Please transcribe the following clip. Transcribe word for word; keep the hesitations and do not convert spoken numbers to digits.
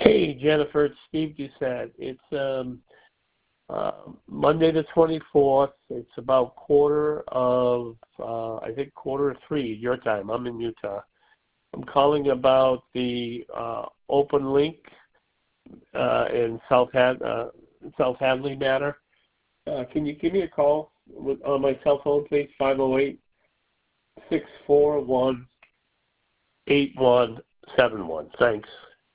Hey, Jennifer, it's Steve Doucette. It's um, uh, Monday the twenty-fourth. It's about quarter of, uh, I think quarter of three, your time. I'm in Utah. I'm calling about the uh, open link uh, in South, Had- uh, South Hadley matter. Uh, can you give me a call with, on my cell phone, please? five oh eight, six four one, eight one seven one. Thanks.